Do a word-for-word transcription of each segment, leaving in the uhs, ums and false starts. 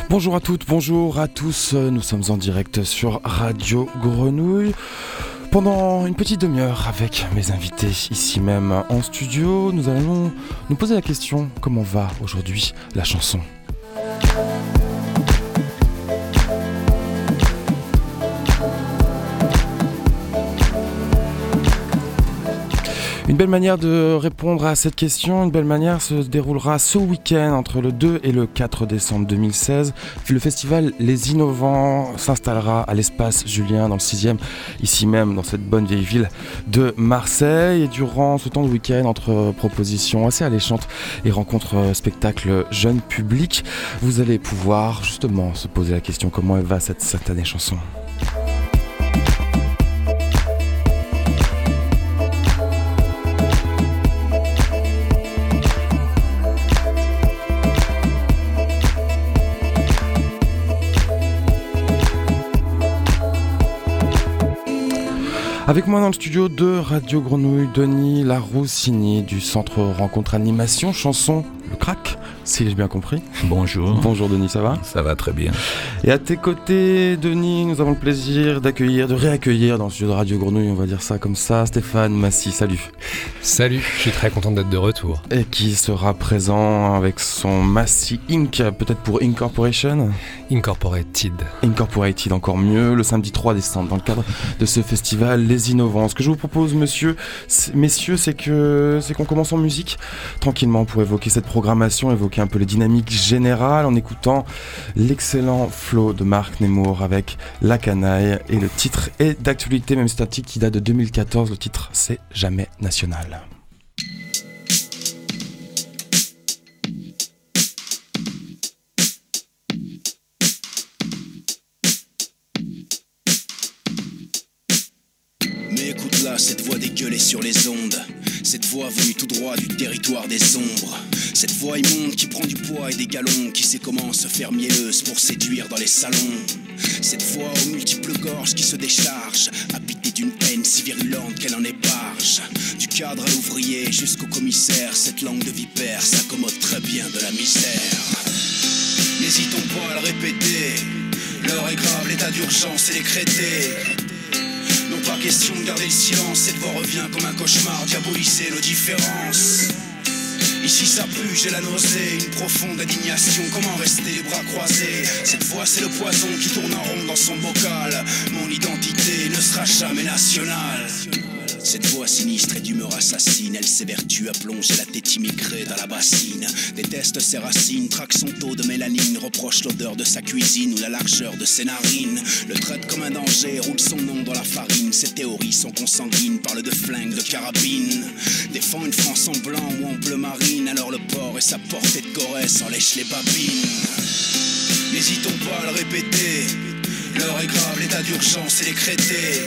Bonjour à toutes, bonjour à tous, nous sommes en direct sur Radio Grenouille pendant une petite demi-heure avec mes invités ici même en studio. Nous allons nous poser la question, comment va aujourd'hui la chanson ? Une belle manière de répondre à cette question, une belle manière se déroulera ce week-end entre le deux et le quatre décembre deux mille seize. Le festival Les Innovants s'installera à l'espace Julien dans le sixième, ici même dans cette bonne vieille ville de Marseille. Et durant ce temps de week-end, entre propositions assez alléchantes et rencontres spectacles jeunes publics, vous allez pouvoir justement se poser la question comment elle va cette satanée chanson. Avec moi dans le studio de Radio Grenouille, Denis Laroussini du Centre Rencontre Animation Chanson Le Crack, si j'ai bien compris. Bonjour. Bonjour Denis, ça va ? Ça va très bien. Et à tes côtés, Denis, nous avons le plaisir d'accueillir, de réaccueillir dans le studio de Radio Grenouille, on va dire ça comme ça, Stéphane Massy, salut. Salut, je suis très content d'être de retour. Et qui sera présent avec son Massy Incorporated, peut-être pour Incorporation ? Incorporated. Incorporated, encore mieux, le samedi trois décembre, dans le cadre de ce festival Les Innovants. Ce que je vous propose, monsieur, c'est, messieurs, c'est, que, c'est qu'on commence en musique, tranquillement, pour évoquer cette programmation, évoquer un peu les dynamiques générales, en écoutant l'excellent flow de Marc Nemours avec La Canaille. Et le titre est d'actualité, même si c'est un titre qui date de deux mille quatorze, le titre c'est Jamais National. Cette voix dégueulée sur les ondes, cette voix venue tout droit du territoire des ombres, cette voix immonde qui prend du poids et des galons, qui sait comment se faire mielleuse pour séduire dans les salons, cette voix aux multiples gorges qui se décharge, habitée d'une haine si virulente qu'elle en éparge. Du cadre à l'ouvrier jusqu'au commissaire, cette langue de vipère s'accommode très bien de la misère. N'hésitons pas à le répéter, l'heure est grave, l'état d'urgence est décrété. Non pas question de garder le silence, cette voix revient comme un cauchemar, diaboliser nos différences. Ici ça pue, j'ai la nausée, une profonde indignation, comment rester les bras croisés. Cette voix c'est le poison qui tourne en rond dans son bocal, mon identité ne sera jamais nationale. Cette voix sinistre et d'humeur assassine, elle s'évertue à plonger la tête immigrée dans la bassine. Déteste ses racines, traque son taux de mélanine, reproche l'odeur de sa cuisine ou la largeur de ses narines. Le traite comme un danger, roule son nom dans la farine. Ses théories sont consanguines, parle de flingues, de carabines. Défend une France en blanc ou en bleu marine, alors le port et sa portée de Corrèze en lèche les babines. N'hésitons pas à le répéter, l'heure est grave, l'état d'urgence est décrété.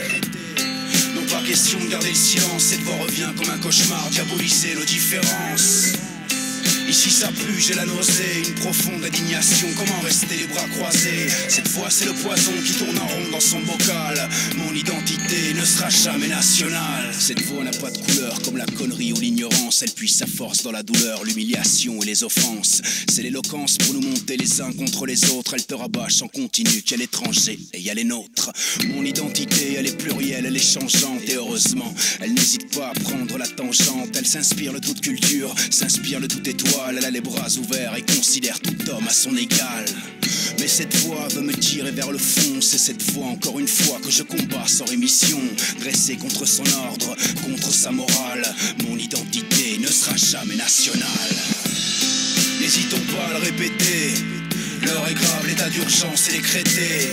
Non pas question de garder le silence, cette voix revient comme un cauchemar, diaboliser nos différences. Ici ça pue, j'ai la nausée, une profonde indignation, comment rester les bras croisés. Cette voix c'est le poison qui tourne en rond dans son bocal, mon identité ne sera jamais nationale. Cette voix n'a pas de couleur comme la connerie ou l'ignorance, elle puise sa force dans la douleur, l'humiliation et les offenses. C'est l'éloquence pour nous monter les uns contre les autres, elle te rabâche en continu qu'elle est étranger et y a les nôtres. Mon identité elle est plurielle, elle est changeante et heureusement elle n'hésite pas à prendre la tangente. Elle s'inspire de toute culture, s'inspire de toute étoile. Elle a les bras ouverts et considère tout homme à son égal. Mais cette voix veut me tirer vers le fond, c'est cette voix encore une fois que je combats sans rémission. Dressé contre son ordre, contre sa morale, mon identité ne sera jamais nationale. N'hésitons pas à le répéter, l'heure est grave, l'état d'urgence est décrété.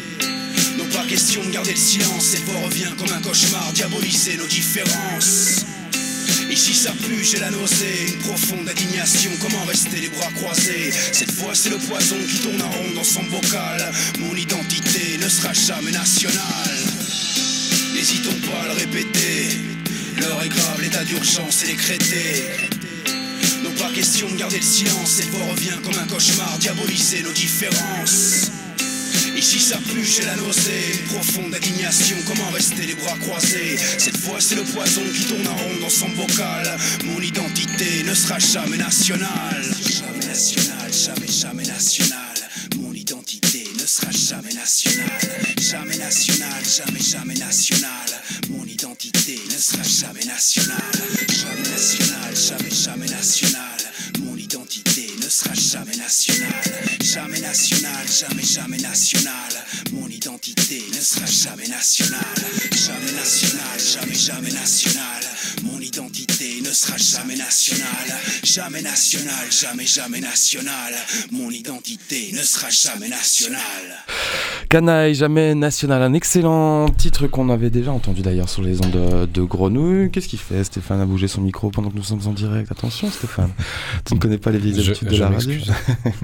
Non pas question de garder le silence, cette voix revient comme un cauchemar, diaboliser nos différences. Ici ça pue, j'ai la nausée, une profonde indignation, comment rester les bras croisés. Cette voix c'est le poison qui tourne en rond dans son bocal, mon identité ne sera jamais nationale. N'hésitons pas à le répéter, l'heure est grave, l'état d'urgence est décrété. Non pas question de garder le silence, cette voix revient comme un cauchemar, diaboliser nos différences. Ici ça pue, j'ai la nausée, une profonde indignation, comment rester les bras croisés. Cette voix c'est le poison qui tourne en rond dans son bocal, mon identité ne sera jamais nationale. Jamais nationale, jamais, jamais nationale, mon identité. national, jamais national, jamais jamais national. Mon identité ne sera jamais nationale, jamais national, jamais jamais national. Mon identité ne sera jamais nationale, jamais national, jamais jamais national. Mon identité ne sera jamais nationale, jamais national, jamais jamais national. Mon identité ne sera jamais nationale, jamais national, jamais jamais national. Mon identité ne sera jamais nationale. Canaille, jamais national, un excellent titre qu'on avait déjà entendu d'ailleurs sur les ondes de, de Grenouille. Qu'est-ce qu'il fait? Stéphane a bougé son micro pendant que nous sommes en direct. Attention Stéphane, tu ne connais pas les vieilles habitudes de je la radio. m'excuse.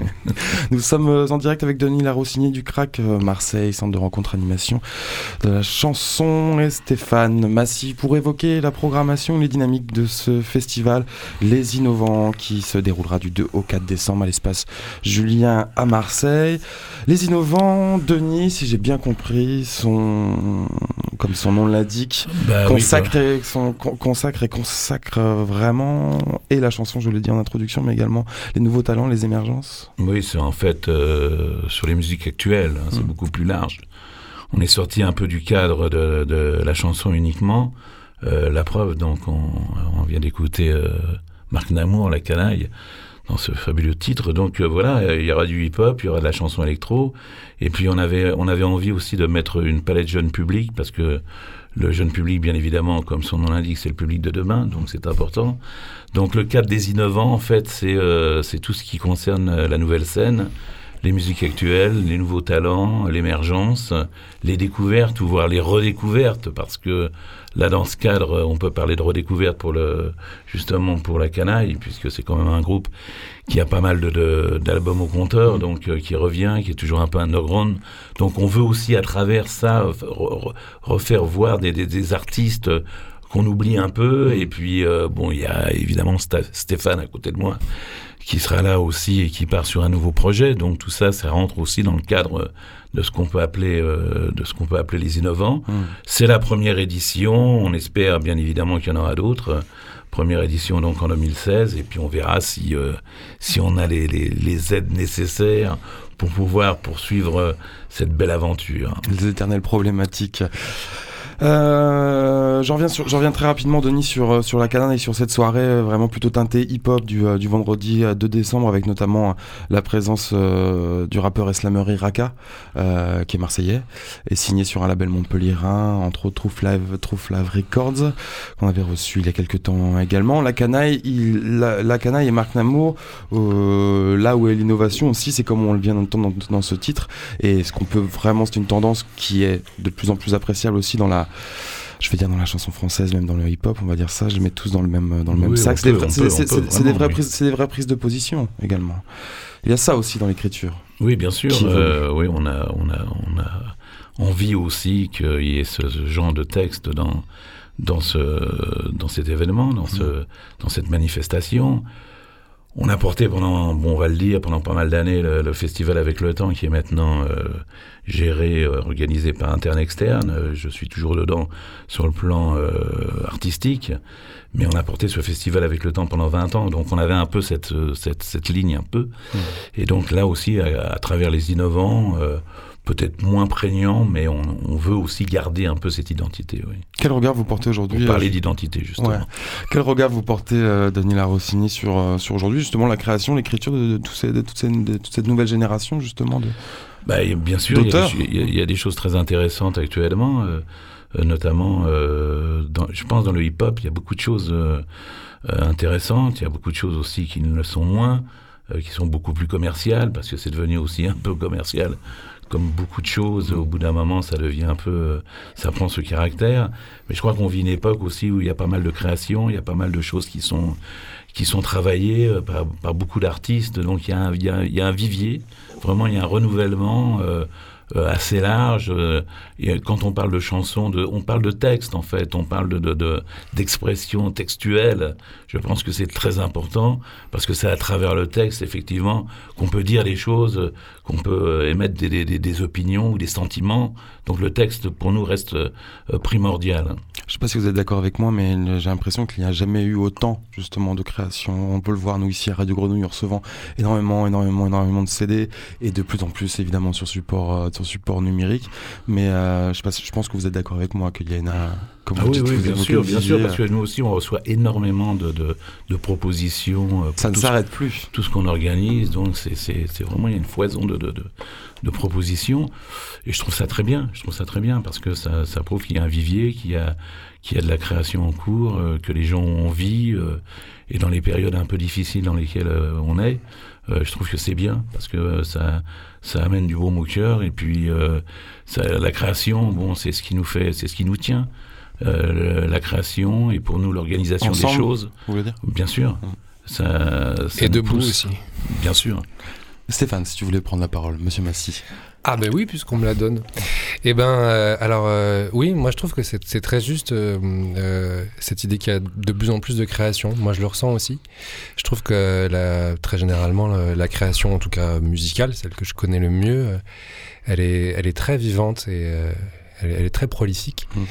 Nous sommes en direct avec Denis Larossigny du Crac Marseille, centre de rencontre animation de la chanson, et Stéphane Massy pour évoquer la programmation, les dynamiques de ce festival Les Innovants qui se déroulera du deux au quatre décembre à l'espace Julien à Marseille. Les Innovants, Denis, si j'ai bien compris, sont, comme son nom l'indique, bah, consacrent, oui, et, sont, consacrent et consacrent vraiment, et la chanson, je l'ai dit en introduction, mais également les nouveaux talents, les émergences. Oui, c'est en fait euh, sur les musiques actuelles, hein, c'est mmh. beaucoup plus large. On est sorti un peu du cadre de, de la chanson uniquement. Euh, la preuve, donc, on, on vient d'écouter euh, Marc Namour, La Canaille, dans ce fabuleux titre. Donc euh, voilà, il y aura du hip-hop, il y aura de la chanson électro. Et puis on avait, on avait envie aussi de mettre une palette jeune public, parce que le jeune public, bien évidemment, comme son nom l'indique, c'est le public de demain, donc c'est important. Donc le cadre des innovants, en fait, c'est, euh, c'est tout ce qui concerne la nouvelle scène, les musiques actuelles, les nouveaux talents, l'émergence, les découvertes, ou voire les redécouvertes, parce que là, dans ce cadre, on peut parler de redécouverte pour le, justement pour La Canaille, puisque c'est quand même un groupe qui a pas mal de, de, d'albums au compteur, donc euh, qui revient, qui est toujours un peu underground. Donc on veut aussi, à travers ça, re, refaire voir des, des, des artistes qu'on oublie un peu. Et puis, euh, bon, il y a évidemment St- Stéphane à côté de moi, qui sera là aussi et qui part sur un nouveau projet. Donc tout ça, ça rentre aussi dans le cadre de ce qu'on peut appeler, euh, de ce qu'on peut appeler les innovants. Mmh. C'est la première édition. On espère bien évidemment qu'il y en aura d'autres. Première édition donc en deux mille seize, et puis on verra si euh, si on a les, les les aides nécessaires pour pouvoir poursuivre cette belle aventure. Les éternelles problématiques. Euh, j'en reviens sur, j'en reviens très rapidement, Denis, sur sur la Canaille et sur cette soirée euh, vraiment plutôt teintée hip-hop du euh, du vendredi deux décembre, avec notamment euh, la présence euh, du rappeur et slammer Iraka, euh, qui est marseillais et signé sur un label montpelliérain, entre autres True Flav, True Flav Records, qu'on avait reçu il y a quelques temps également. La Canaille, il, la, la Canaille et Marc Namour, euh, là où est l'innovation aussi, c'est comme on le vient d'entendre dans, dans ce titre, et ce qu'on peut vraiment, c'est une tendance qui est de plus en plus appréciable aussi dans la, je vais dire dans la chanson française, même dans le hip-hop, on va dire ça, je les mets tous dans le même, dans le même oui, sac. C'est, peut, des, vra- c'est, peut, c'est, peut, c'est, c'est des vraies oui. prises, c'est des vraies prises de position également. Il y a ça aussi dans l'écriture. Oui, bien sûr. Euh, oui, on a, on a, on a envie aussi qu'il y ait ce, ce genre de texte dans, dans ce, dans cet événement, dans ce, mmh. dans cette manifestation. On a porté pendant, bon, on va le dire, pendant pas mal d'années, le, le festival Avec le Temps, qui est maintenant euh, géré, euh, organisé par interne-externe. Euh, je suis toujours dedans sur le plan euh, artistique, mais on a porté ce festival Avec le Temps pendant vingt ans, donc on avait un peu cette, cette, cette ligne un peu. Mmh. Et donc là aussi, à, à travers les innovants, euh, peut-être moins prégnant, mais on, on veut aussi garder un peu cette identité. Oui. Quel regard vous portez aujourd'hui? Pour parler euh, d'identité, justement. Ouais. Quel regard vous portez, euh, Denis Larossigny, sur, euh, sur aujourd'hui, justement, la création, l'écriture de, de, tous ces, de, toutes ces, de toute cette nouvelle génération, justement de, bah, bien sûr, il y, a des, il, y a, il y a des choses très intéressantes actuellement, euh, euh, notamment, euh, dans, je pense, dans le hip-hop, il y a beaucoup de choses euh, euh, intéressantes, il y a beaucoup de choses aussi qui ne le sont moins, euh, qui sont beaucoup plus commerciales, parce que c'est devenu aussi un peu commercial. Comme beaucoup de choses, au bout d'un moment, ça devient un peu, ça prend ce caractère. Mais je crois qu'on vit une époque aussi où il y a pas mal de créations, il y a pas mal de choses qui sont, qui sont travaillées par, par beaucoup d'artistes. Donc il y a un, il y a, il y a un vivier. Vraiment, il y a un renouvellement euh, euh, assez large. Euh, et quand on parle de chansons, de, on parle de texte en fait, on parle de, de, de d'expression textuelle. Je pense que c'est très important parce que c'est à travers le texte effectivement qu'on peut dire des choses, qu'on peut émettre des, des, des opinions ou des sentiments. Donc le texte pour nous reste euh, primordial. Je ne sais pas si vous êtes d'accord avec moi, mais j'ai l'impression qu'il n'y a jamais eu autant justement de création. On peut le voir nous ici à Radio Grenouille en recevant énormément, énormément, énormément de C D et de plus en plus évidemment sur support, euh, sur support numérique. Mais euh, je, sais pas, je pense que vous êtes d'accord avec moi qu'il y a une... Comme ah vous oui, dites, oui, vous bien évoquez sûr, le bien visier, sûr, parce que nous aussi, on reçoit énormément de, de, de propositions. Euh, ça ne s'arrête ce, plus. Tout ce qu'on organise, donc c'est, c'est, c'est vraiment, il y a une foison de, de, de, de propositions. Et je trouve ça très bien, je trouve ça très bien, parce que ça, ça prouve qu'il y a un vivier, qu'il y a, qu'il y a de la création en cours, euh, que les gens ont envie, euh, et dans les périodes un peu difficiles dans lesquelles euh, on est, euh, je trouve que c'est bien, parce que euh, ça, ça amène du baume au cœur, et puis euh, ça, la création, bon, c'est ce qui nous fait, c'est ce qui nous tient. Euh, la création et pour nous l'organisation Ensemble, des choses. Vous voulez dire ? Bien sûr. Mmh. Ça, ça et debout aussi. Bien sûr. Stéphane, si tu voulais prendre la parole, Monsieur Massy. Ah ben oui, puisqu'on me la donne. Eh ben, euh, alors euh, oui, moi je trouve que c'est, c'est très juste euh, euh, cette idée qu'il y a de plus en plus de création. Moi je le ressens aussi. Je trouve que la, très généralement la, la création, en tout cas musicale, celle que je connais le mieux, euh, elle est, elle est très vivante et euh, elle, elle est très prolifique. Mmh.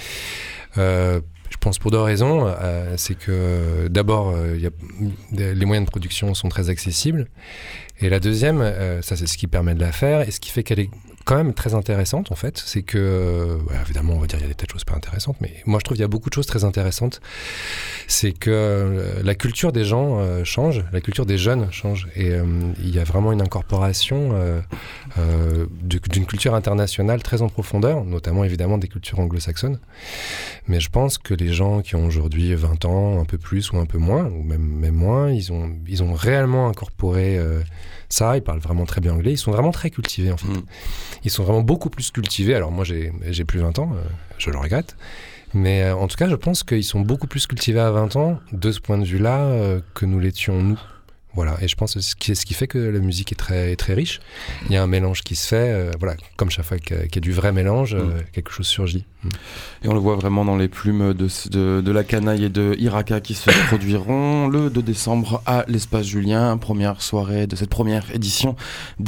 Euh, je pense pour deux raisons. Euh, c'est que d'abord, euh, y a, les moyens de production sont très accessibles. Et la deuxième, euh, ça c'est ce qui permet de la faire et ce qui fait qu'elle est quand même très intéressante en fait, c'est que, euh, ouais, évidemment on va dire il y a des tas de choses pas intéressantes, mais moi je trouve qu'il y a beaucoup de choses très intéressantes. C'est que euh, la culture des gens euh, change, la culture des jeunes change, et euh, il y a vraiment une incorporation euh, euh, de, d'une culture internationale très en profondeur, notamment évidemment des cultures anglo-saxonnes. Mais je pense que les gens qui ont aujourd'hui vingt ans, un peu plus ou un peu moins, ou même, même moins, ils ont, ils ont réellement incorporé euh, ça, ils parlent vraiment très bien anglais, ils sont vraiment très cultivés en fait. Mmh. Ils sont vraiment beaucoup plus cultivés. Alors moi j'ai, j'ai plus vingt ans, euh, je le regrette. Mais euh, en tout cas je pense qu'ils sont beaucoup plus cultivés à vingt ans de ce point de vue-là euh, que nous l'étions nous. Voilà, et je pense que ce qui, ce qui fait que la musique est très, est très riche. Il y a un mélange qui se fait, euh, voilà, comme chaque fois qu'il y a, qu'il y a du vrai mélange, euh, mmh. quelque chose surgit. Mmh. Et on le voit vraiment dans les plumes de, de, de la canaille et de Iraka qui se produiront le deux décembre à l'Espace Julien, première soirée de cette première édition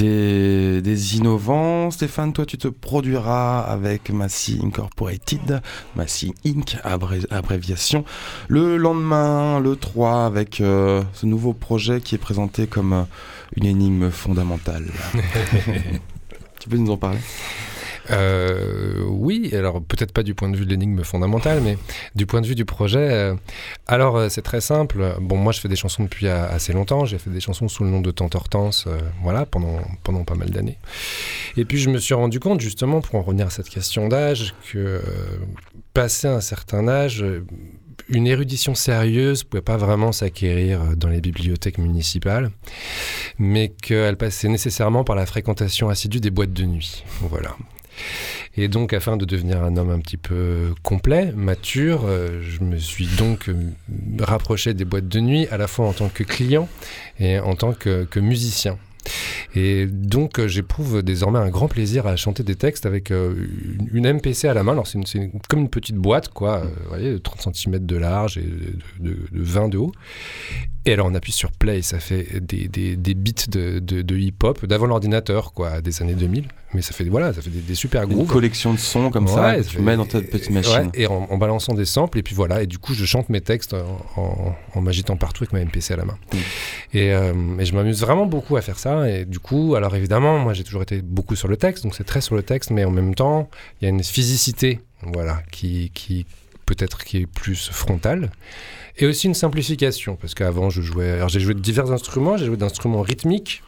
des, des Innovants. Stéphane, toi tu te produiras avec Massy Incorporated, Massy Incorporated, abré, abréviation, le lendemain, le trois, avec euh, ce nouveau projet qui est présenté comme euh, une énigme fondamentale. Tu peux nous en parler ? Euh, oui, alors peut-être pas du point de vue de l'énigme fondamentale, mais du point de vue du projet. Euh, alors euh, c'est très simple. Bon, moi je fais des chansons depuis a, assez longtemps. J'ai fait des chansons sous le nom de Tante Hortense, euh, voilà, pendant pendant pas mal d'années. Et puis je me suis rendu compte, justement, pour en revenir à cette question d'âge, que euh, passé un certain âge, une érudition sérieuse ne pouvait pas vraiment s'acquérir dans les bibliothèques municipales, mais qu'elle passait nécessairement par la fréquentation assidue des boîtes de nuit. Voilà. Et donc, afin de devenir un homme un petit peu complet, mature, euh, je me suis donc euh, rapproché des boîtes de nuit, à la fois en tant que client et en tant que, que musicien. Et donc euh, j'éprouve désormais un grand plaisir à chanter des textes avec euh, une, une M P C à la main. Alors c'est, une, c'est une, comme une petite boîte, quoi, euh, vous voyez, de trente centimètres de large et de, de, de vingt de haut. Et alors on appuie sur play, ça fait des, des, des beats de, de, de hip-hop d'avant l'ordinateur, quoi, des années deux mille. Mais ça fait, voilà, ça fait des, des super grooves. Une collection de sons comme ouais, ça que tu mets dans ta petite machine. Ouais, et en, en balançant des samples, et puis voilà, et du coup je chante mes textes en, en, en m'agitant partout avec ma M P C à la main. Mmh. Et, euh, et je m'amuse vraiment beaucoup à faire ça, et du coup, alors évidemment, moi j'ai toujours été beaucoup sur le texte, donc c'est très sur le texte, mais en même temps, il y a une physicité, voilà, qui, qui peut-être qui est plus frontale. Et aussi une simplification, parce qu'avant je jouais, alors j'ai joué de divers instruments, j'ai joué d'instruments rythmiques,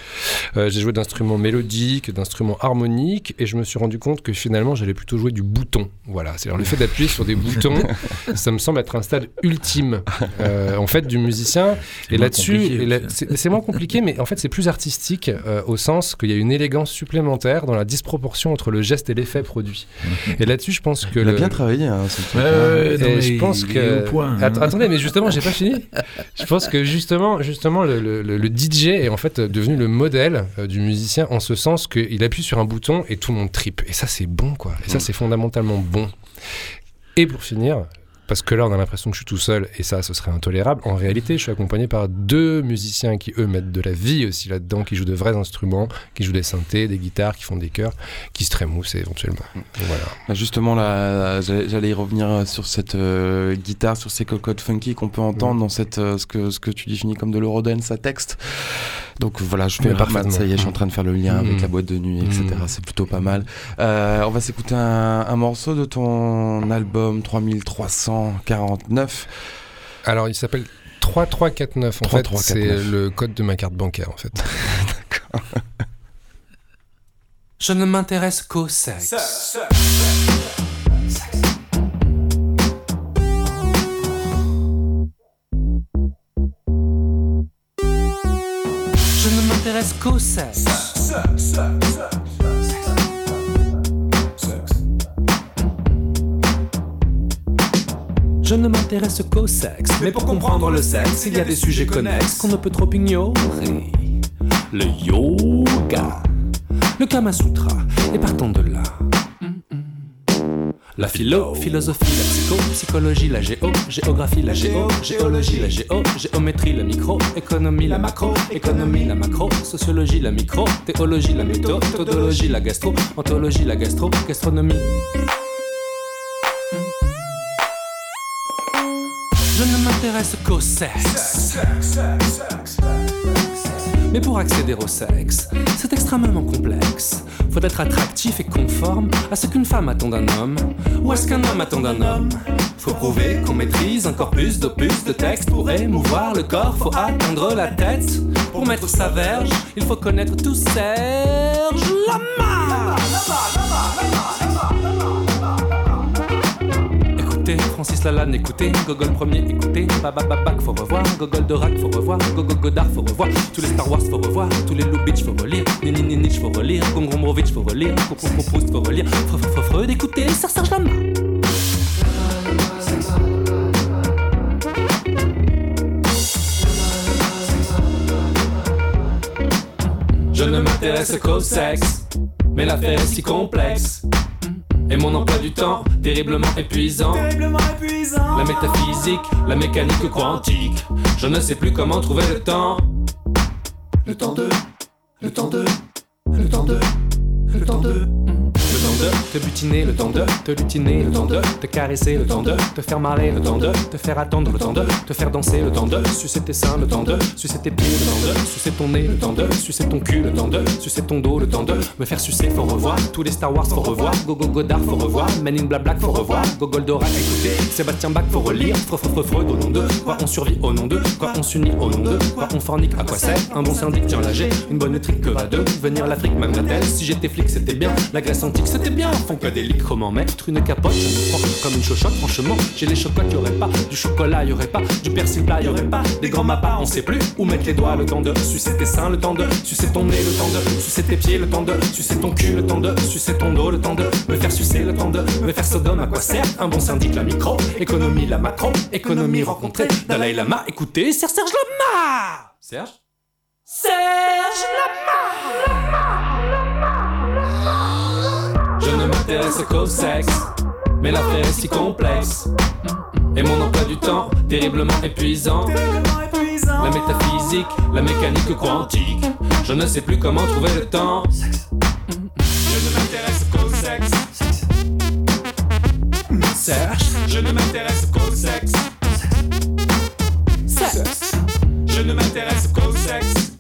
euh, j'ai joué d'instruments mélodiques, d'instruments harmoniques, et je me suis rendu compte que finalement j'allais plutôt jouer du bouton. Voilà, c'est-à-dire le fait d'appuyer sur des boutons, ça me semble être un stade ultime euh, en fait du musicien. C'est et là-dessus, et là, c'est... c'est, c'est moins compliqué, mais en fait c'est plus artistique euh, au sens qu'il y a une élégance supplémentaire dans la disproportion entre le geste et l'effet produit. Et là-dessus, je pense que il le... a bien travaillé, hein, ce truc. Ouais, ouais, non, et je pense que point, hein. Att- attendez, mais justement, j'ai pas fini. Je pense que justement, justement, le, le, le D J est en fait devenu le modèle euh, du musicien en ce sens qu'il appuie sur un bouton et tout le monde tripe. Et ça, c'est bon, quoi. Et ça, c'est fondamentalement bon. Et pour finir, parce que là on a l'impression que je suis tout seul et ça ce serait intolérable. En réalité je suis accompagné par deux musiciens qui eux mettent de la vie aussi là-dedans, qui jouent de vrais instruments, qui jouent des synthés, des guitares, qui font des chœurs, qui se trémoussent éventuellement. Voilà. Justement là, j'allais, j'allais y revenir sur cette euh, guitare, sur ces cocottes funky qu'on peut entendre mmh. dans cette, euh, ce, que, ce que tu définis comme de l'eurodance à texte. Donc voilà, je fais parfaitement. Ça y est, je suis en train de faire le lien mmh. avec la boîte de nuit, et cetera. Mmh. C'est plutôt pas mal. Euh, on va s'écouter un, un morceau de ton album trois mille trois cent quarante-neuf. Alors, il s'appelle trois trois quatre neuf. En fait, c'est le code de ma carte bancaire, en fait. D'accord. Je ne m'intéresse qu'au sexe. sexe, sexe, sexe. Je ne m'intéresse qu'au sexe. Je ne m'intéresse qu'au sexe. Mais pour comprendre le sexe, il y a des sujets connexes qu'on ne peut trop ignorer. Le yoga, le Kama Sutra, et partant de là. La philo, philosophie, la psycho, psychologie, la géo, géographie, la géo, géologie, la géo, géométrie, la micro, économie, la macro, économie, la macro, sociologie, la micro, théologie, la méthodologie, la gastro, anthologie, la gastro, gastronomie. Je ne m'intéresse qu'au sexe. Mais pour accéder au sexe, c'est extrêmement complexe. Faut être attractif et conforme à ce qu'une femme attend d'un homme, ou à ce qu'un homme attend d'un homme. Faut prouver qu'on maîtrise un corpus d'opus de texte. Pour émouvoir le corps, faut atteindre la tête. Pour mettre sa verge, il faut connaître tout Serge Lama. Écoutez, Francis Lalanne, écoutez, Gogol premier, écoutez, Babababac, faut revoir, Gogol de Rack, faut revoir, Gogo Godard, faut revoir, tous les Star Wars, faut revoir, tous les Lubitsch, faut relire, Nini Ninich, faut relire, Gomgrombrovitch, faut relire, Coco Proust, faut relire, Freud, Freud, écoutez, Serge Lama. Je ne m'intéresse qu'au sexe, mais l'affaire est si complexe. Et mon emploi du temps, terriblement épuisant. Terriblement épuisant. La métaphysique, la mécanique quantique. Je ne sais plus comment trouver le temps. Le temps de, le temps de, le temps de, le temps de. Le temps de te butiner, le temps de te lutiner, le temps de te caresser, le temps de te faire marrer, le temps de te faire attendre, le temps de te faire danser, le temps de sucer tes seins, le temps de sucer tes pieds, le temps de sucer ton nez, le temps de sucer ton cul, le temps de sucer ton dos, le temps de me faire sucer, faut revoir tous les Star Wars, faut revoir Gogo Godard, faut revoir Men in Black Black, faut revoir Gogol Dorak, écoutez Sébastien Bach, faut relire Freud, Freud, Freud, au nom de quoi on survit, au nom de quoi on s'unit, au nom de quoi on fornique, à quoi c'est un bon syndic, tiens là j'ai une bonne trique que va devenir l'Afrique, même la telle, si j'étais flic c'était bien, la Grèce antique c'était bien, font que des lits, comment mettre une capote, je me prends comme une chochotte, franchement, j'ai les chocottes, y'aurait pas du chocolat, y'aurait pas du persil plat, y'aurait pas des grands mapas, on sait plus où mettre les doigts, le temps de sucer tes seins, le temps de sucer ton nez, le temps de sucer tes pieds, le temps de sucer ton cul, le temps de sucer ton dos, le temps de me faire sucer, le temps de me faire sodome, à quoi sert un bon syndic, la micro, économie, la macro, économie rencontrée, Dalai Lama, écoutez, Serge Lama. Serge Serge Lama. Je ne m'intéresse qu'au sexe, mais l'affaire est si complexe. Et mon emploi du temps, terriblement épuisant. La métaphysique, la mécanique quantique. Je ne sais plus comment trouver le temps. Je ne m'intéresse qu'au sexe. Serge. Je ne m'intéresse qu'au sexe. Sexe. Je ne m'intéresse qu'au sexe.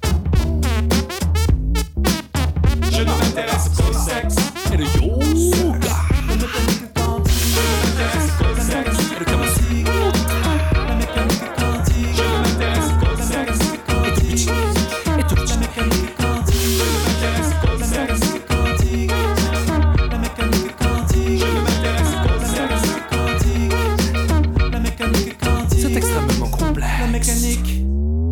Je ne m'intéresse qu'au sexe. Et le yoga. Je ne m'intéresse qu'au sexe. Et le Kama Sutra. La mécanique quantique. Je ne m'intéresse qu'au sexe. Et tout petit. Et tout petit. La mécanique quantique. Je ne m'intéresse qu'au sexe. La mécanique quantique. Je ne m'intéresse qu'au sexe. La mécanique quantique. C'est extrêmement complexe. La mécanique.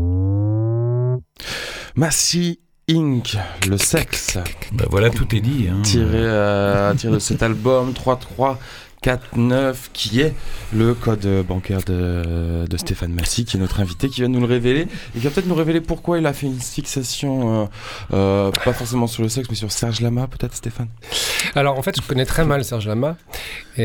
Massy Incorporate, le sexe. Ben voilà, tout est dit. Hein. Tiré, euh, tiré de cet album trois trois quatre neuf, qui est le code bancaire de, de Stéphane Massy, qui est notre invité, qui va nous le révéler et qui va peut-être nous révéler pourquoi il a fait une fixation, euh, euh, pas forcément sur le sexe, mais sur Serge Lama, peut-être, Stéphane. Alors en fait, je connais très mal Serge Lama et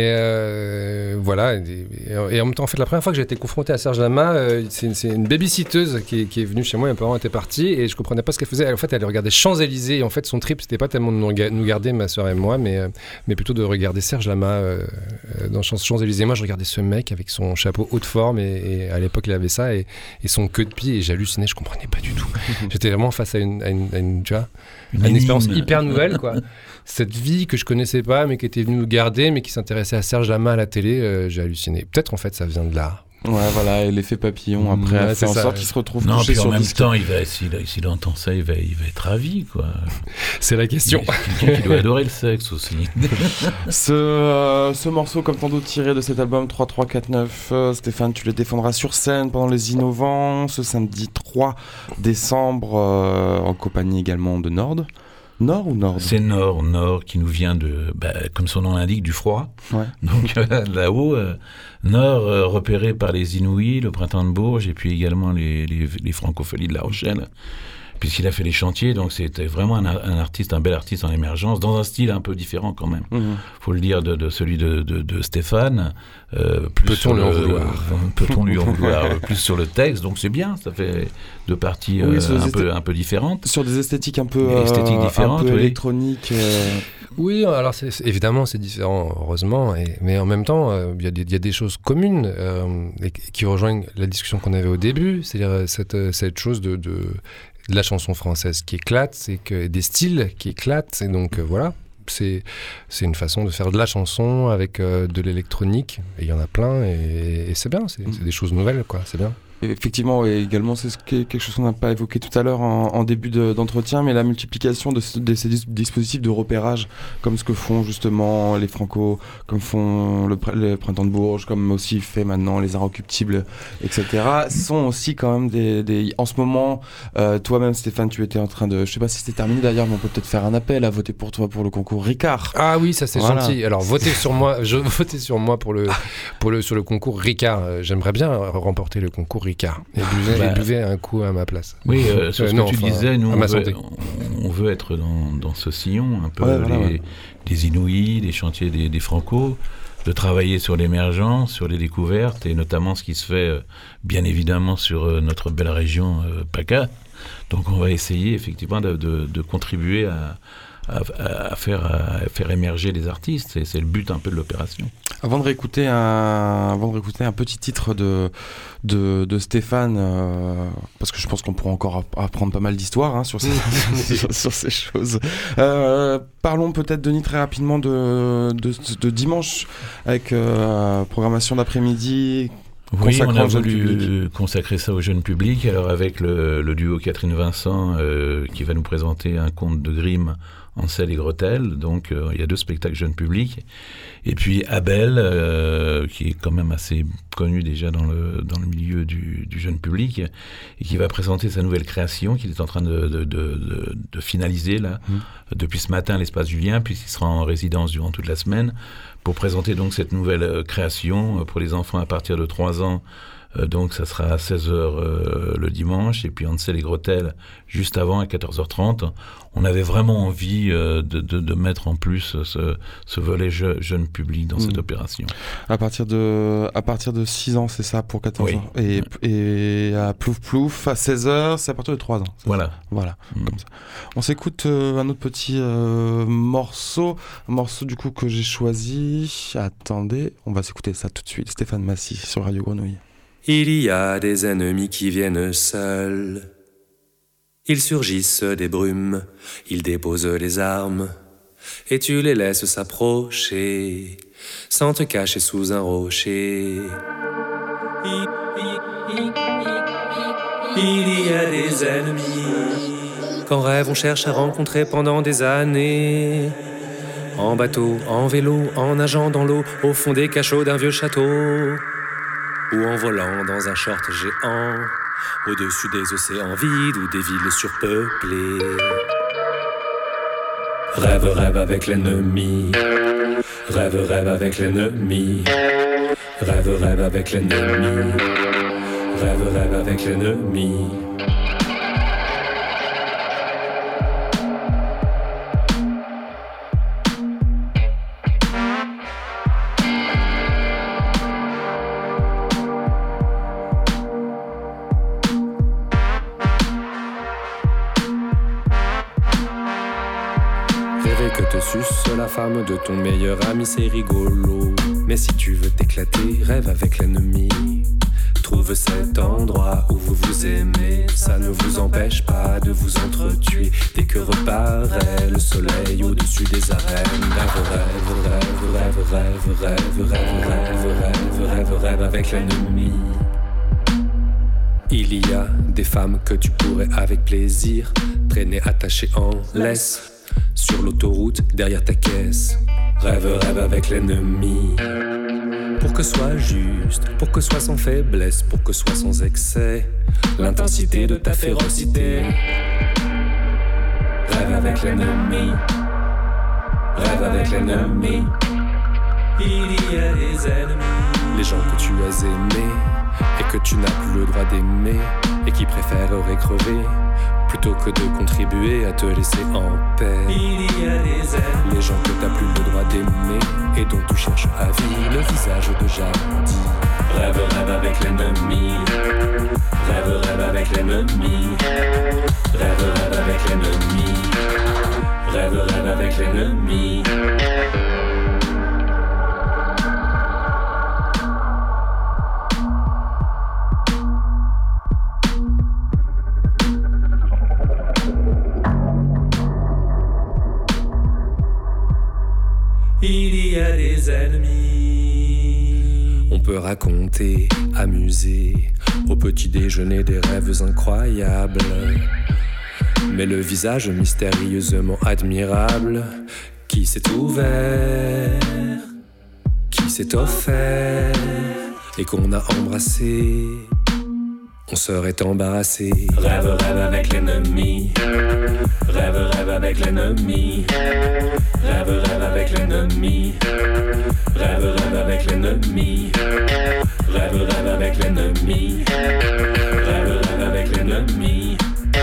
euh, voilà. Et, et en même temps, en fait, la première fois que j'ai été confronté à Serge Lama, euh, c'est, une, c'est une babysitteuse qui, qui est venue chez moi. Mes parents étaient partis et je comprenais pas ce qu'elle faisait. En fait, elle regardait Champs-Élysées et en fait, son trip, c'était pas tellement de nous, rega- nous garder, ma soeur et moi, mais euh, mais plutôt de regarder Serge Lama euh, dans Champs-Élysées. Moi, je regardais ce mec avec son chapeau haute forme et, et à l'époque, il avait ça et, et son queue de pied et j'hallucinais. Je comprenais pas du tout. J'étais vraiment face à une, à une, à une tu vois, une, une expérience hyper nouvelle, quoi. Cette vie que je connaissais pas, mais qui était venue nous garder, mais qui s'intéressait à Serge Lama à la télé, euh, j'ai halluciné. Peut-être en fait ça vient de là. Ouais, voilà, et l'effet papillon après Ouais, a fait en ça, sorte ouais. qu'il se retrouve Non, couché puis en sur même disque. temps, il va, s'il, s'il entend ça, il va, il va être ravi, quoi. C'est la question. C'est quelqu'un qui doit adorer le sexe aussi. Ce, euh, ce morceau, comme tant d'autres tirés de cet album trois trois quatre neuf, euh, Stéphane, tu les défendras sur scène pendant les Innovants ce samedi trois décembre, euh, en compagnie également de Nord. Nord ou Nord ? C'est Nord, Nord qui nous vient de, bah, comme son nom l'indique, du froid. Ouais. Donc euh, là-haut, euh, Nord euh, repéré par les Inouïs, le Printemps de Bourges et puis également les, les, les Francopholies de La Rochelle, puisqu'il a fait les chantiers. Donc c'était vraiment un, un artiste, un bel artiste en émergence, dans un style un peu différent quand même. Mmh. Faut le dire de, de celui de, de, de Stéphane. Euh, plus peut-on lui en vouloir euh, Peut-on lui en vouloir plus sur le texte, donc c'est bien, ça fait deux parties euh, oui, un, peu, un peu différentes. Sur des esthétiques un peu, esthétiques euh, différentes, un peu oui. électroniques. Euh... Oui, alors c'est, c'est, évidemment c'est différent, heureusement, et, mais en même temps, il euh, y, y a des choses communes euh, et, qui rejoignent la discussion qu'on avait au début, c'est-à-dire cette, cette chose de, de, de la chanson française qui éclate, c'est que, des styles qui éclatent, et donc euh, voilà. C'est, c'est une façon de faire de la chanson avec euh, de l'électronique, et il y en a plein, et, et c'est bien, c'est, c'est des choses nouvelles, quoi, c'est bien. Effectivement, et également, c'est ce qui est quelque chose qu'on n'a pas évoqué tout à l'heure en, en début de, d'entretien, mais la multiplication de, de ces dis- dispositifs de repérage, comme ce que font justement les Franco, comme font le, le Printemps de Bourges, comme aussi fait maintenant les Inrecuptibles, et cetera, sont aussi quand même des... des en ce moment, euh, toi-même, Stéphane, tu étais en train de... Je sais pas si c'était terminé d'ailleurs, mais on peut peut-être faire un appel à voter pour toi pour le concours Ricard. Ah oui, ça c'est voilà. gentil. Alors, votez sur moi, je, votez sur moi pour le, pour le, sur le concours Ricard. Euh, j'aimerais bien remporter le concours Ricard. Et buvez, bah, et buvez un coup à ma place. Oui, euh, sur euh, ce non, que tu enfin, disais, nous, on veut, on, on veut être dans, dans ce sillon, un peu ouais, les, voilà, ouais. les Inouïs, les chantiers des, des Franco, de travailler sur l'émergence, sur les découvertes, et notamment ce qui se fait, bien évidemment, sur notre belle région euh, PACA. Donc on va essayer, effectivement, de, de, de contribuer à... À, à, faire, à faire émerger les artistes, c'est, c'est le but un peu de l'opération. Avant de réécouter un, avant de réécouter un petit titre de, de, de Stéphane, euh, parce que je pense qu'on pourra encore apprendre pas mal d'histoires hein, sur, ces, sur, sur ces choses. Euh, parlons peut-être, Denis, très rapidement de, de, de dimanche, avec euh, programmation d'après-midi. Oui, on a voulu consacrer ça au jeune public, alors avec le, le duo Catherine Vincent euh, qui va nous présenter un conte de Grimm, Hansel et Gretel, donc euh, il y a deux spectacles jeunes publics, et puis Abel, euh, qui est quand même assez connu déjà dans le, dans le milieu du, du jeune public, et qui va présenter sa nouvelle création qu'il est en train de, de, de, de, de finaliser là, mmh. depuis ce matin à l'Espace Julien, puisqu'il sera en résidence durant toute la semaine, pour présenter donc cette nouvelle euh, création euh, pour les enfants à partir de trois ans. Euh, donc ça sera à seize heures euh, le dimanche, et puis Hansel et Gretel juste avant à quatorze heures trente. On avait vraiment envie euh, de, de, de mettre en plus ce, ce volet je, jeune public dans mmh. cette opération. À partir de, à partir de six ans, c'est ça, pour quatorze oui. ans. Et, et à Plouf Plouf, à seize heures, c'est à partir de trois ans. Voilà. Voilà, mmh. comme ça. On s'écoute euh, un autre petit euh, morceau, un morceau du coup que j'ai choisi. Attendez, on va s'écouter ça tout de suite. Stéphane Massy sur Radio Grenouille. Il y a des ennemis qui viennent seuls. Ils surgissent des brumes, ils déposent les armes, et tu les laisses s'approcher, sans te cacher sous un rocher. Il y a des ennemis qu'en rêve on cherche à rencontrer pendant des années. En bateau, en vélo, en nageant dans l'eau, au fond des cachots d'un vieux château. Ou en volant dans un short géant, au-dessus des océans vides ou des villes surpeuplées. Rêve, rêve avec l'ennemi, Rêve, rêve avec l'ennemi. Rêve, rêve avec l'ennemi. Rêve, rêve avec l'ennemi. Suce la femme de ton meilleur ami, c'est rigolo. Mais si tu veux t'éclater, rêve avec l'ennemi. Trouve cet endroit où vous vous aimez. Ça ne vous empêche pas de vous entretuer. Dès que reparaît le soleil au-dessus des arènes. Rêve, rêve, rêve, rêve, rêve, rêve, rêve, rêve, rêve, rêve, rêve avec l'ennemi. Il y a des femmes que tu pourrais avec plaisir traîner attachées en laisse. Sur l'autoroute, derrière ta caisse. Rêve, rêve avec l'ennemi. Pour que soit juste, pour que soit sans faiblesse, pour que soit sans excès l'intensité de ta férocité. Rêve avec l'ennemi. Rêve avec l'ennemi. Il y a des ennemis. Les gens que tu as aimés et que tu n'as plus le droit d'aimer et qui préféreraient crever plutôt que de contribuer à te laisser en paix. Il y a des ailes. Les gens que t'as plus le droit d'aimer et dont tu cherches à vivre le visage de Jardy. Rêve, rêve avec l'ennemi. Rêve, rêve avec l'ennemi. Rêve, rêve avec l'ennemi. Rêve, rêve avec l'ennemi. Il y a des ennemis. On peut raconter, amuser, au petit déjeuner des rêves incroyables. Mais le visage mystérieusement admirable qui s'est ouvert, qui s'est offert et qu'on a embrassé, on serait embarrassé. Rêve, rêve avec l'ennemi. Rêve, rêve avec l'ennemi. Rêve, rêve avec l'ennemi. Rêve, rêve avec l'ennemi. Rêve, rêve avec l'ennemi. Rêve, rêve avec l'ennemi.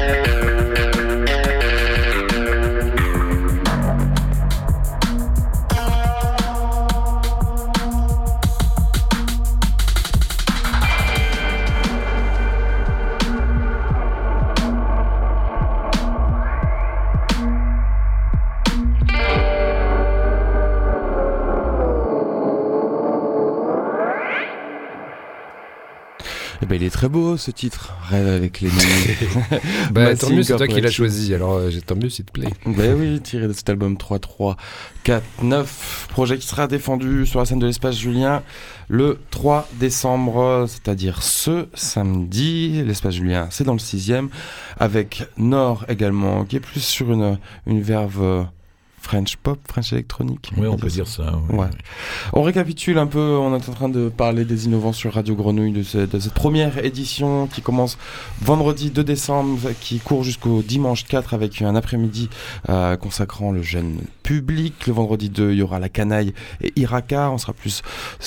Ben, il est très beau ce titre, Rêve avec l'ennemi. Bah, tant mieux, c'est toi qui l'as choisi, alors euh, tant mieux s'il te plaît. Ben oui, tiré de cet album trois trois quatre neuf, projet qui sera défendu sur la scène de l'Espace Julien le trois décembre, c'est-à-dire ce samedi. L'Espace Julien, c'est dans le sixième, avec Nord également, qui est plus sur une, une verve French pop, French électronique. Oui, on peut dire ça. Oui. Ouais. On récapitule un peu, on est en train de parler des innovants sur Radio Grenouille, de, ce, de cette première édition qui commence vendredi deux décembre, qui court jusqu'au dimanche quatre avec un après-midi euh, consacrant le jeune public. Le vendredi deux, il y aura La Canaille et Iraka, on sera plus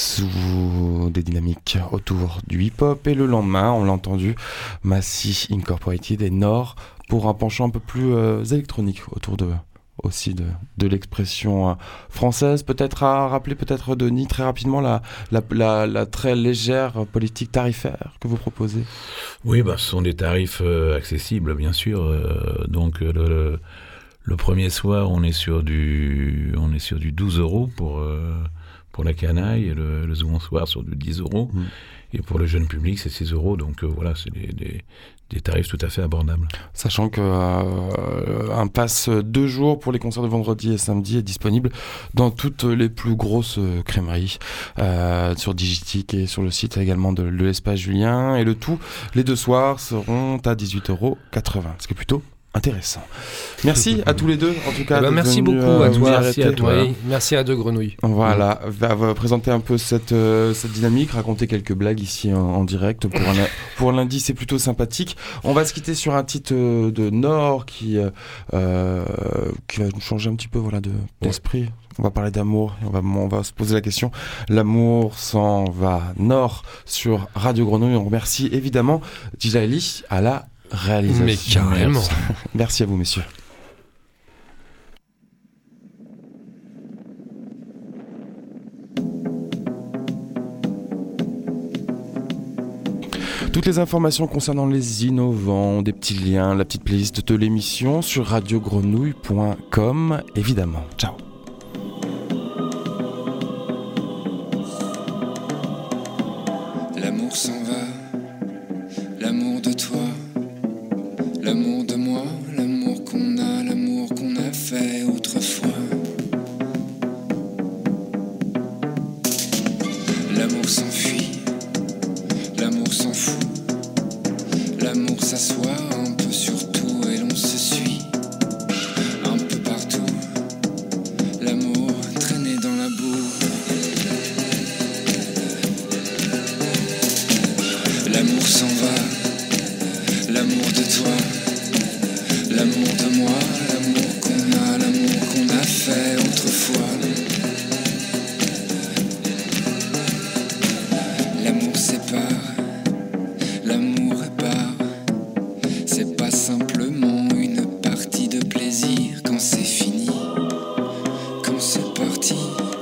sous des dynamiques autour du hip-hop. Et le lendemain, on l'a entendu, Massy Incorporated et Nord pour un penchant un peu plus euh, électronique autour de... aussi de, de l'expression euh, française. Peut-être à rappeler, peut-être Denis, très rapidement, la, la, la, la très légère politique tarifaire que vous proposez. Oui, bah, ce sont des tarifs euh, accessibles, bien sûr. Euh, donc, le, le, le premier soir, on est sur du, on est sur du douze euros pour, euh, pour la canaille, et le, le second soir sur du dix euros. Mmh. Et pour le jeune public, c'est six euros. Donc, euh, voilà, c'est des... des des tarifs tout à fait abordables. Sachant qu'un euh, pass deux jours pour les concerts de vendredi et samedi est disponible dans toutes les plus grosses crèmeries, euh, sur Digitique et sur le site également de, de l'Espace Julien. Et le tout, les deux soirs seront à dix-huit euros quatre-vingts, ce qui est plutôt intéressant. Merci à tous les deux, en tout cas. Eh ben, merci venus, beaucoup euh, à toi. Merci à toi. Oui, merci à Deux Grenouilles. Voilà, va, va présenter un peu cette, euh, cette dynamique, raconter quelques blagues ici en, en direct. Pour, un, pour lundi, c'est plutôt sympathique. On va se quitter sur un titre euh, de Nord qui, euh, qui va nous changer un petit peu voilà, de, d'esprit. On va parler d'amour, on va, on va se poser la question. L'amour s'en va. Nord sur Radio Grenouille. On remercie évidemment Djali à la réalisation. Mais carrément. Merci à vous, messieurs. Toutes les informations concernant les innovants, des petits liens, la petite playlist de l'émission sur radio grenouille point com, évidemment. Ciao. L'amour s'en va, l'amour de toi, l'amour de moi, l'amour qu'on a, l'amour qu'on a fait autrefois. L'amour s'enfuit, l'amour s'en fout, l'amour s'assoit un peu sur tout et l'on se suit, un peu partout, l'amour traîné dans la boue. L'amour s'en va, l'amour de toi, l'amour de moi, l'amour qu'on a, l'amour qu'on a fait autrefois. L'amour sépare, l'amour répare, c'est pas simplement une partie de plaisir quand c'est fini, quand c'est parti.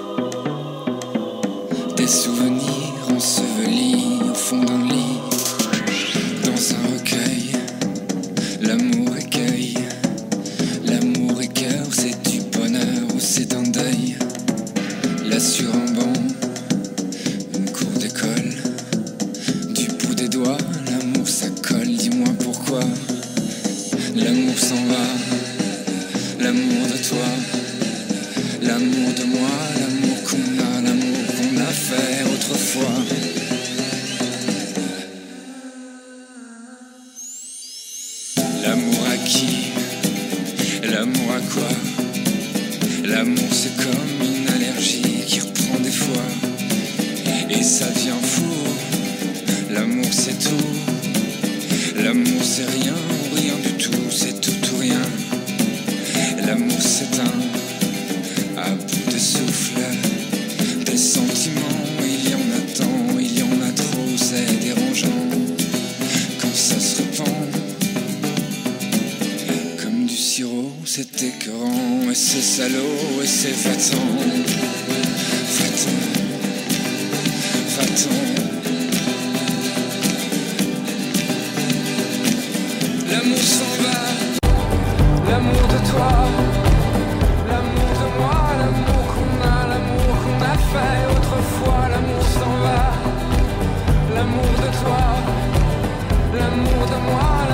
Des souvenirs ensevelis au fond d'un lit, dans un recueil, l'amour écueille, l'amour est cœur, c'est du bonheur ou c'est un deuil. Là sur un banc, une cour d'école, du bout des doigts, l'amour ça colle, dis-moi pourquoi. L'amour s'en va, l'amour de toi, l'amour de moi, l'amour qu'on a, l'amour qu'on a fait autrefois. L'amour à qui? L'amour à quoi? L'amour c'est comme une allergie qui reprend des fois et ça devient fou. L'amour c'est tout, l'amour c'est rien ou rien du tout, c'est tout ou rien. L'amour c'est un à bout de souffle, des sentiments, il y en a tant, il y en a trop, c'est dérangeant quand ça se répand. Comme du sirop, c'est écœurant et c'est salaud et c'est fatigant. Fatigant, fatigant. L'amour s'en va, l'amour de toi, l'amour de moi, l'amour qu'on a, l'amour qu'on a fait autrefois. L'amour s'en va, l'amour de toi, l'amour de moi.